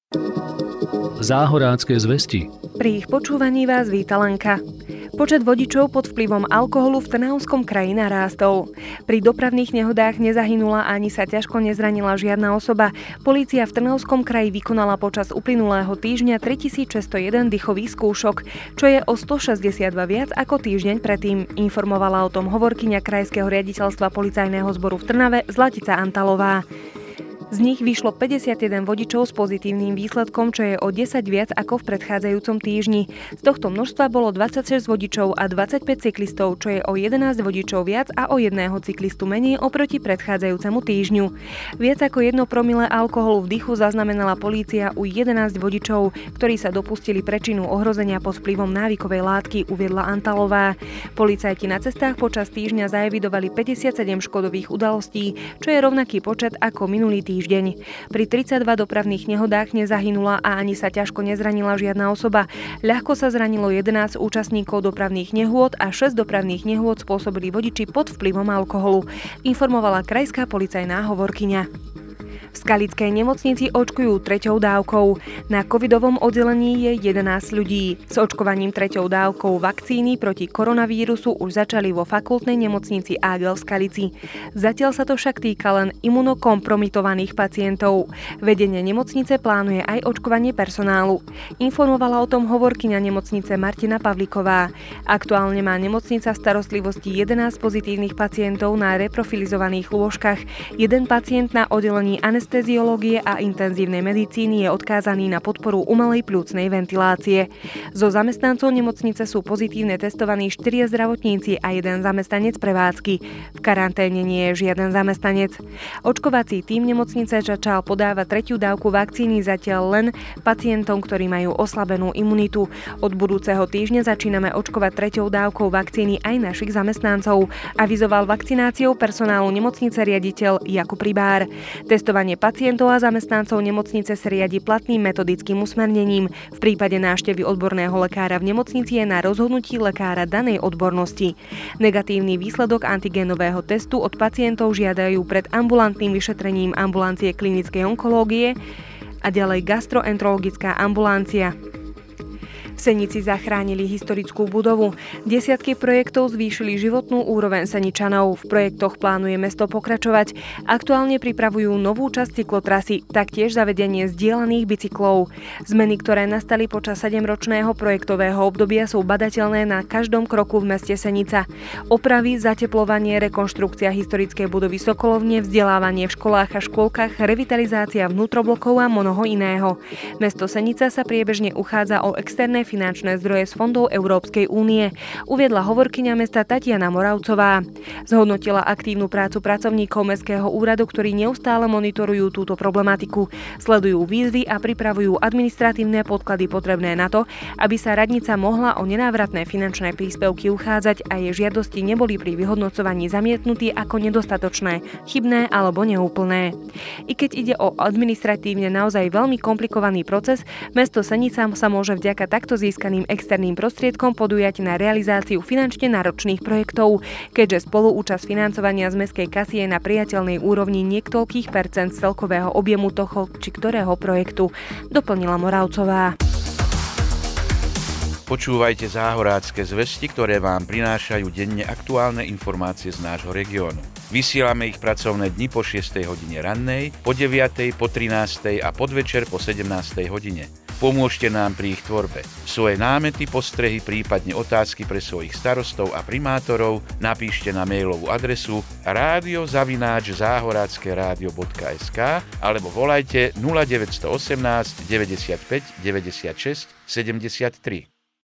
Záhorácké zvesti. Pri ich počúvaní vás víta Lenka. Počet vodičov pod vplyvom alkoholu v Trnavskom kraji narástol. Pri dopravných nehodách nezahynula ani sa ťažko nezranila žiadna osoba. Polícia v Trnavskom kraji vykonala počas uplynulého týždňa 3601 dýchových skúšok, čo je o 162 viac ako týždeň predtým, informovala o tom hovorkyňa Krajského riaditeľstva Policajného zboru v Trnave Zlatica Antalová. Z nich vyšlo 51 vodičov s pozitívnym výsledkom, čo je o 10 viac ako v predchádzajúcom týždni. Z tohto množstva bolo 26 vodičov a 25 cyklistov, čo je o 11 vodičov viac a o jedného cyklistu menej oproti predchádzajúcemu týždňu. Viac ako 1 promile alkoholu v dychu zaznamenala polícia u 11 vodičov, ktorí sa dopustili prečinu ohrozenia pod vplyvom návykovej látky, uviedla Antalová. Policajti na cestách počas týždňa zaevidovali 57 škodových udalostí, čo je rovnaký počet ako minulý týždeň. Pri 32 dopravných nehodách nezahynula a ani sa ťažko nezranila žiadna osoba. Ľahko sa zranilo 11 účastníkov dopravných nehôd a 6 dopravných nehôd spôsobili vodiči pod vplyvom alkoholu, informovala krajská policajná hovorkyňa. V Skalickej nemocnici očkujú 3. dávkou. Na covidovom oddelení je 11 ľudí. S očkovaním 3. dávkou vakcíny proti koronavírusu už začali vo fakultnej nemocnici Ágel v Skalici. Zatiaľ sa to však týka len imunokompromitovaných pacientov. Vedenie nemocnice plánuje aj očkovanie personálu. Informovala o tom hovorkyňa nemocnice Martina Pavlíková. Aktuálne má nemocnica v starostlivosti 11 pozitívnych pacientov na reprofilizovaných lôžkach. Jeden pacient na oddelení anesteziológie a intenzívnej medicíny je odkázaný na podporu umelej pľúcnej ventilácie. Zo zamestnancov nemocnice sú pozitívne testovaní 4 zdravotníci a 1 zamestnanec prevádzky. V karanténe nie je žiaden zamestnanec. Očkovací tím nemocnice začal podávať 3. dávku vakcíny zatiaľ len pacientom, ktorí majú oslabenú imunitu. Od budúceho týždňa začíname očkovať 3. dávkou vakcíny aj našich zamestnancov, avizoval vakcináciou personálu nemocnice riaditeľ Jakub Rybár. Testovanie pacientov a zamestnancov nemocnice sa riadi platným metodickým usmernením. V prípade návštevy odborného lekára v nemocnici je na rozhodnutí lekára danej odbornosti. Negatívny výsledok antigénového testu od pacientov žiadajú pred ambulantným vyšetrením ambulancie klinickej onkológie a ďalej gastroenterologická ambulancia. V Senici zachránili historickú budovu. Desiatky projektov zvýšili životnú úroveň Seničanov. V projektoch plánuje mesto pokračovať. Aktuálne pripravujú novú časť cyklotrasy, taktiež zavedenie zdieľaných bicyklov. Zmeny, ktoré nastali počas 7-ročného projektového obdobia, sú badateľné na každom kroku v meste Senica. Opravy, zateplovanie, rekonštrukcia historickej budovy Sokolovne, vzdelávanie v školách a škôlkach, revitalizácia vnútroblokov a mnoho iného. Mesto Senica sa priebežne uchádza o externé finančné zdroje z fondov Európskej únie, uviedla hovorkyňa mesta Tatiana Moravcová. Zhodnotila aktívnu prácu pracovníkov mestského úradu, ktorí neustále monitorujú túto problematiku, sledujú výzvy a pripravujú administratívne podklady potrebné na to, aby sa radnica mohla o nenávratné finančné príspevky uchádzať a jej žiadosti neboli pri vyhodnocovaní zamietnutí ako nedostatočné, chybné alebo neúplné. I keď ide o administratívne naozaj veľmi komplikovaný proces, mesto Senica sa môže vďaka takto získaným externým prostriedkom podujať na realizáciu finančne náročných projektov, keďže spoluúčasť financovania z mestskej kasy je na priateľnej úrovni niekoľkých percent z celkového objemu toho či ktorého projektu, doplnila Moravcová. Počúvajte Záhorácké zvesti, ktoré vám prinášajú denne aktuálne informácie z nášho regiónu. Vysielame ich pracovné dni po 6. hodine rannej, po 9., po 13. a podvečer po 17. hodine. Pomôžte nám pri ich tvorbe. Svoje námety, postrehy, prípadne otázky pre svojich starostov a primátorov napíšte na mailovú adresu radio@zahorackeradio.sk alebo volajte 0918 95 96 73.